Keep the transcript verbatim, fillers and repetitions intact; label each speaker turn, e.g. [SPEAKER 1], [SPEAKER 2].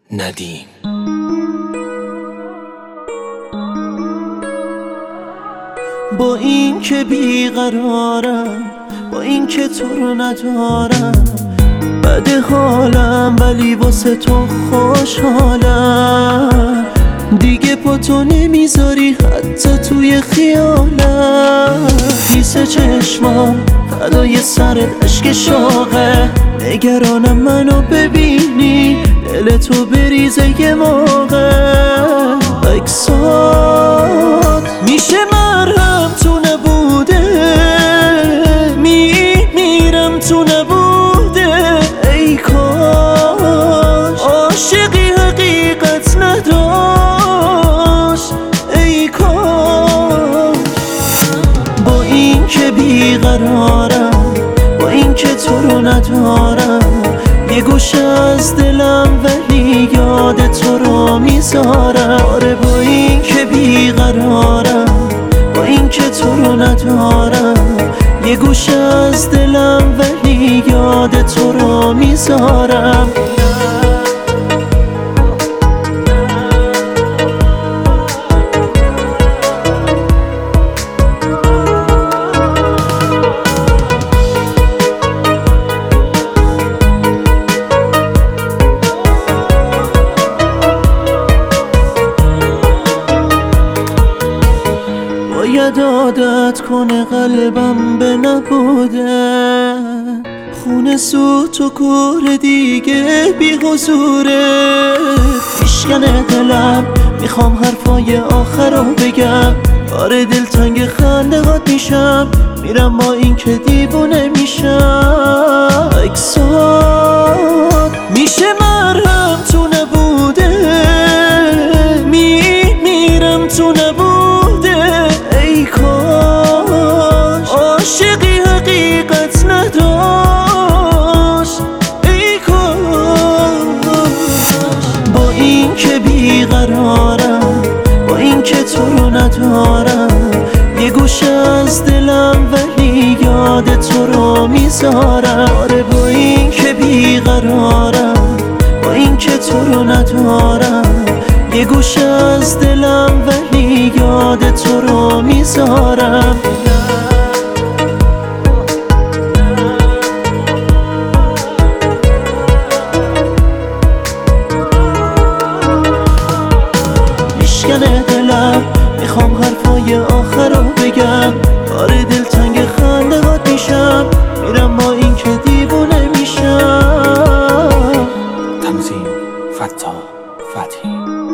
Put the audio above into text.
[SPEAKER 1] ندیم.
[SPEAKER 2] با این که بیقرارم، با این که تو رو ندارم، بده حالم ولی واسه تو خوشحالم. دیگه پا تو نمیذاری حتی توی خیالم. خیس چشمام فدای سرت عشق شاقه، نگرانم منو ببینی دل تو بریزه یه موقع. اکسات میشه مرهم تو نبوده، میمیرم تو نبوده. ای کاش عاشقی حقیقت نداشت، ای کاش. با این که بیقرارم، با این که تو رو ندارم، یه گوشه از دلم ولی یاد تو رو میذارم. آره با این که بیقرارم، با این که تو رو ندارم، یه گوشه از دلم ولی یاد تو رو میذارم. باید عادت کنه قلبم به نبوده، خونه سوت و کور دیگه بی حضوره. میشکنه دلم، میخوام حرفای آخر رو بگم. آره دلتنگ خنده هات میشم، میرم با این که دیوونه میشم. اکسات میشه مرهم تو نبوده، میمیرم تو نبوده. ای کاش عاشقی حقیقت نداشت، ای کاش. با این که بیقرارم، با این که تو رو ندارم، یه گوشه از دلم ولی یاد تو رو میذارم. آره با این که بیقرارم، با این که تو رو ندارم، یه گوشه از دلم ولی یاد تو رو میذارم. میشکنه دلم، میخوام حرفای آخر رو بگم. آره دلتنگ خنده هات میشم، میرم با این که دیوونه میشم.
[SPEAKER 1] تنظیم: فتاح فتحی.